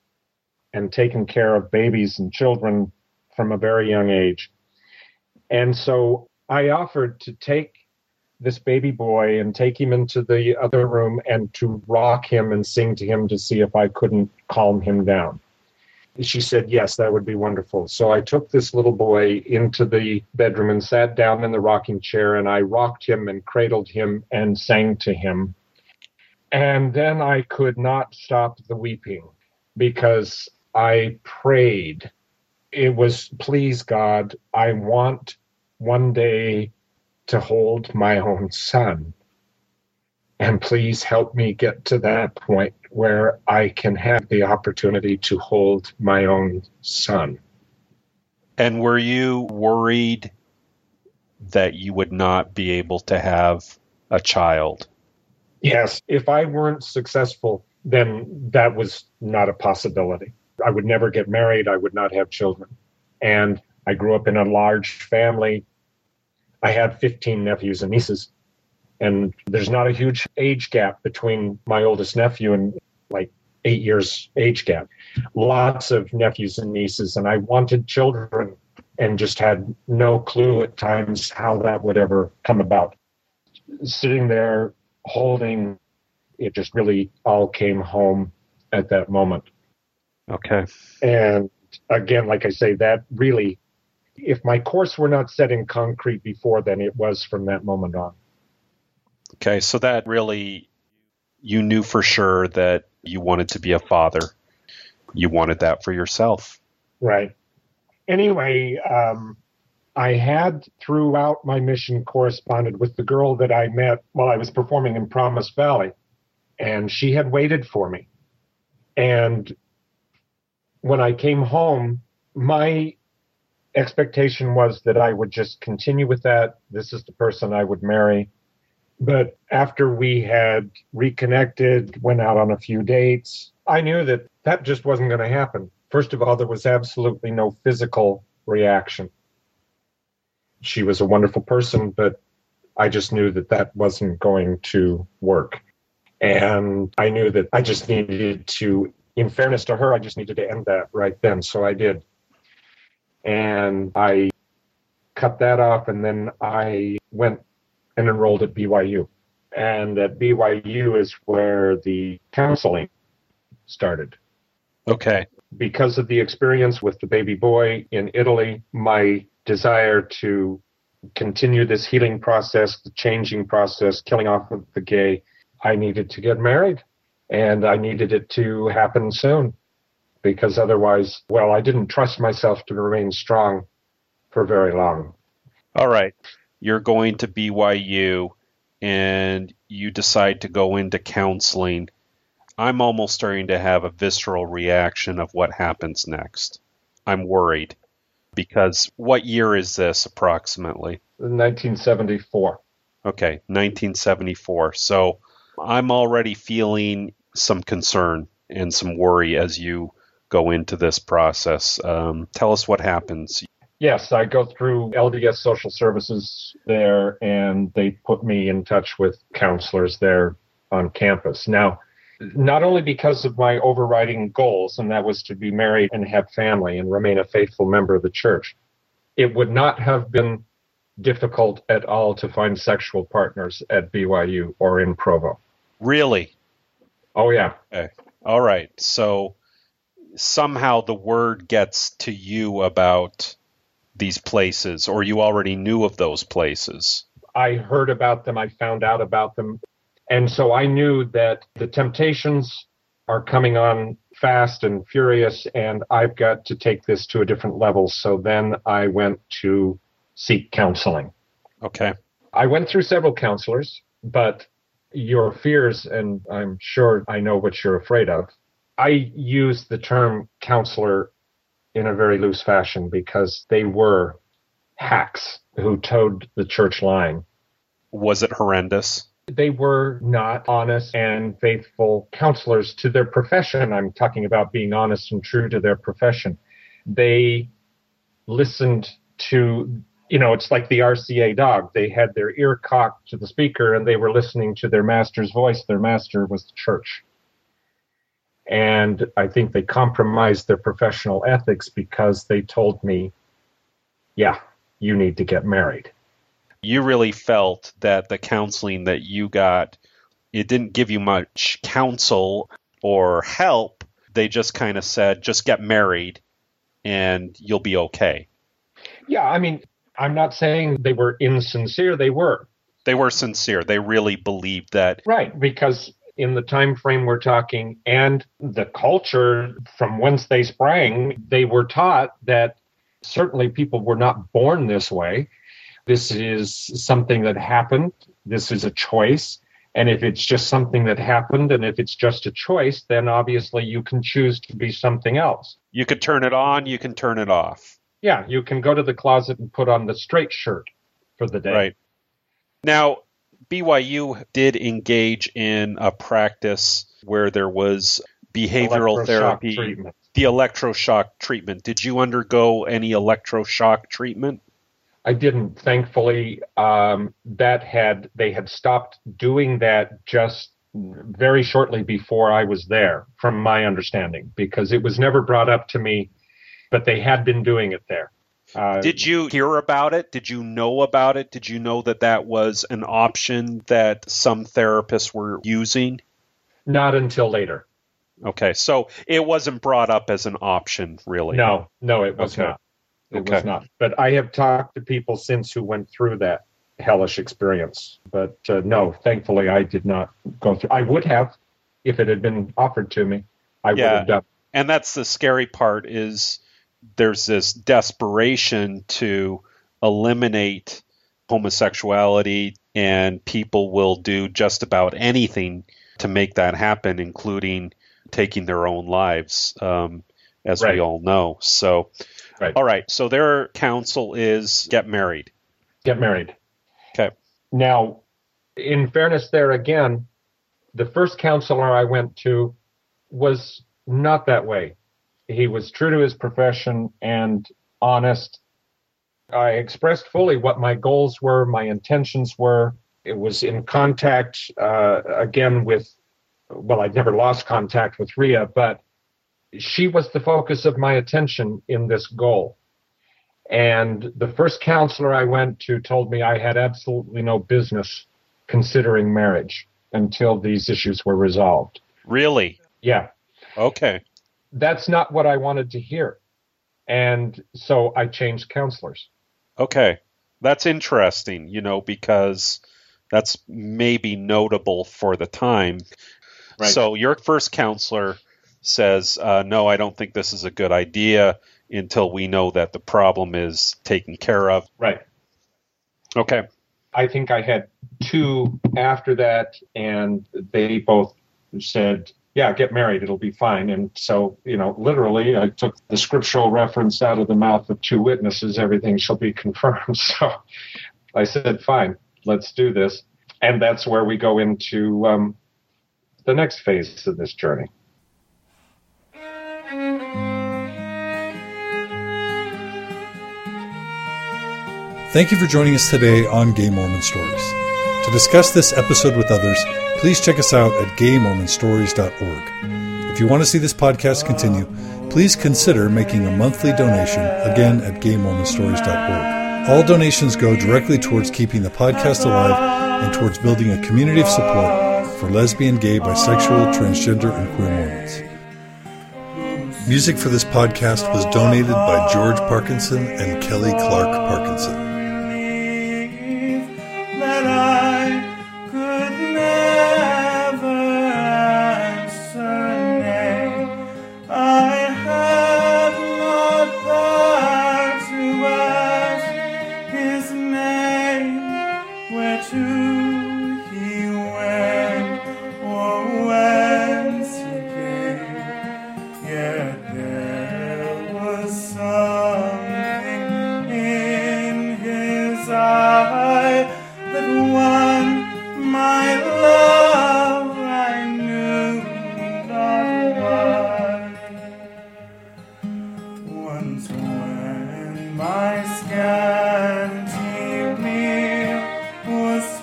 and taken care of babies and children from a very young age. And so I offered to take this baby boy and take him into the other room and to rock him and sing to him to see if I couldn't calm him down. She said, yes, that would be wonderful. So I took this little boy into the bedroom and sat down in the rocking chair, and I rocked him and cradled him and sang to him. And then I could not stop the weeping because I prayed. It was, please, God, I want one day to hold my own son. And please help me get to that point where I can have the opportunity to hold my own son. And were you worried that you would not be able to have a child? Yes. If I weren't successful, then that was not a possibility. I would never get married. I would not have children. And I grew up in a large family. I had fifteen nephews and nieces, and there's not a huge age gap between my oldest nephew and like eight years age gap. Lots of nephews and nieces, and I wanted children and just had no clue at times how that would ever come about. Sitting there holding, it just really all came home at that moment. Okay. And again, like I say, that really, if my course were not set in concrete before then, it was from that moment on. Okay, so that really, you knew for sure that you wanted to be a father. You wanted that for yourself. Right. Anyway, um, I had throughout my mission corresponded with the girl that I met while I was performing in Promise Valley, and she had waited for me. And when I came home, my expectation was that I would just continue with that. This is the person I would marry. But after we had reconnected, went out on a few dates, I knew that that just wasn't going to happen. First of all, there was absolutely no physical reaction. She was a wonderful person, but I just knew that that wasn't going to work. And I knew that I just needed to, in fairness to her, I just needed to end that right then. So I did. And I cut that off, and then I went and enrolled at B Y U. And at B Y U is where the counseling started. Okay. Because of the experience with the baby boy in Italy, my desire to continue this healing process, the changing process, killing off of the gay, I needed to get married, and I needed it to happen soon. Because otherwise, well, I didn't trust myself to remain strong for very long. All right. You're going to B Y U and you decide to go into counseling. I'm almost starting to have a visceral reaction of what happens next. I'm worried because what year is this approximately? nineteen seventy-four. Okay, nineteen seventy-four. So I'm already feeling some concern and some worry as you go into this process. Um, tell us what happens. Yes, I go through L D S Social Services there, and they put me in touch with counselors there on campus. Now, not only because of my overriding goals, and that was to be married and have family and remain a faithful member of the church, it would not have been difficult at all to find sexual partners at B Y U or in Provo. Really? Oh, yeah. Okay. All right. So somehow the word gets to you about these places, or you already knew of those places. I heard about them. I found out about them. And so I knew that the temptations are coming on fast and furious, and I've got to take this to a different level. So then I went to seek counseling. Okay. I went through several counselors, but your fears, and I'm sure I know what you're afraid of, I use the term counselor in a very loose fashion because they were hacks who towed the church line. Was it horrendous? They were not honest and faithful counselors to their profession. I'm talking about being honest and true to their profession. They listened to, you know, it's like the R C A dog. They had their ear cocked to the speaker and they were listening to their master's voice. Their master was the church. And I think they compromised their professional ethics because they told me, yeah, you need to get married. You really felt that the counseling that you got, it didn't give you much counsel or help. They just kind of said, just get married and you'll be okay. Yeah, I mean, I'm not saying they were insincere. They were. They were sincere. They really believed that. Right, because in the time frame we're talking and the culture from whence they sprang, they were taught that certainly people were not born this way. This is something that happened. This is a choice. And if it's just something that happened, and if it's just a choice, then obviously you can choose to be something else. You could turn it on, you can turn it off. Yeah, you can go to the closet and put on the straight shirt for the day. Right. Now, B Y U did engage in a practice where there was behavioral therapy, treatment. The electroshock treatment. Did you undergo any electroshock treatment? I didn't, thankfully. Um, that had they had stopped doing that just very shortly before I was there, from my understanding, because it was never brought up to me, but they had been doing it there. Uh, Did you hear about it? Did you know about it? Did you know that that was an option that some therapists were using? Not until later. Okay, so it wasn't brought up as an option, really? No, no, it was Okay. not. It Okay. was not. But I have talked to people since who went through that hellish experience. But uh, no, thankfully, I did not go through. I would have if it had been offered to me. I Yeah. would have done. And that's the scary part, is there's this desperation to eliminate homosexuality, and people will do just about anything to make that happen, including taking their own lives, um, as Right. we all know. So, Right. all right. So their counsel is get married. Get married. Okay. Now, in fairness, there again, the first counselor I went to was not that way. He was true to his profession and honest. I expressed fully what my goals were, my intentions were. It was in contact, uh, again, with, well, I'd never lost contact with Rhea, but she was the focus of my attention in this goal. And the first counselor I went to told me I had absolutely no business considering marriage until these issues were resolved. Really? Yeah. Okay. That's not what I wanted to hear. And so I changed counselors. Okay. That's interesting, you know, because that's maybe notable for the time. Right. So your first counselor says, uh, no, I don't think this is a good idea until we know that the problem is taken care of. Right. Okay. I think I had two after that, and they both said, yeah, get married, it'll be fine. And so, you know, literally, I took the scriptural reference out of the mouth of two witnesses, everything shall be confirmed. So I said, fine, let's do this. And that's where we go into um, the next phase of this journey. Thank you for joining us today on Gay Mormon Stories. To discuss this episode with others, please check us out at gay mormon stories dot org. If you want to see this podcast continue, please consider making a monthly donation, again at gay mormon stories dot org. All donations go directly towards keeping the podcast alive and towards building a community of support for lesbian, gay, bisexual, transgender, and queer Mormons. Music for this podcast was donated by George Parkinson and Kelly Clark Parkinson. Yet there was something in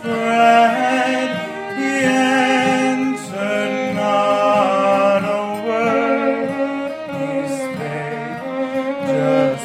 bread. He answered not a word. He spake, just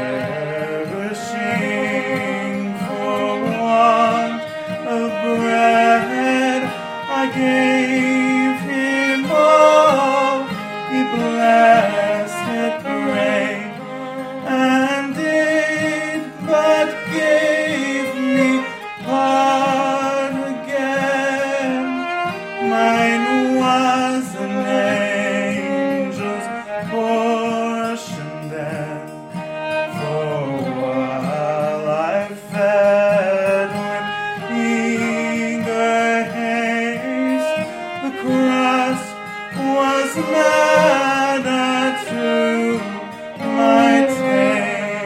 perishing for want of bread. I gave him all. He blessed it, brake, and did but give me part again. Mine was an angel's portion then, for while I fed with eager haste, the crust was manna to my taste.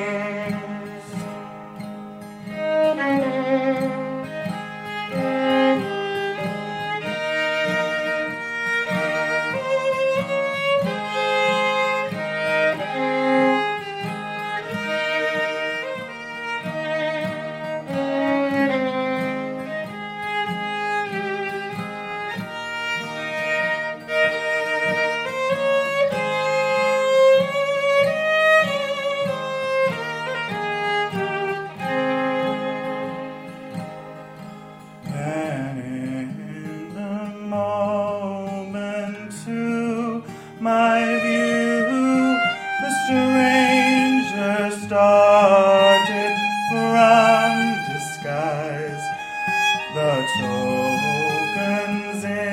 And in the moment to my view, the stranger started from disguise. The tokens in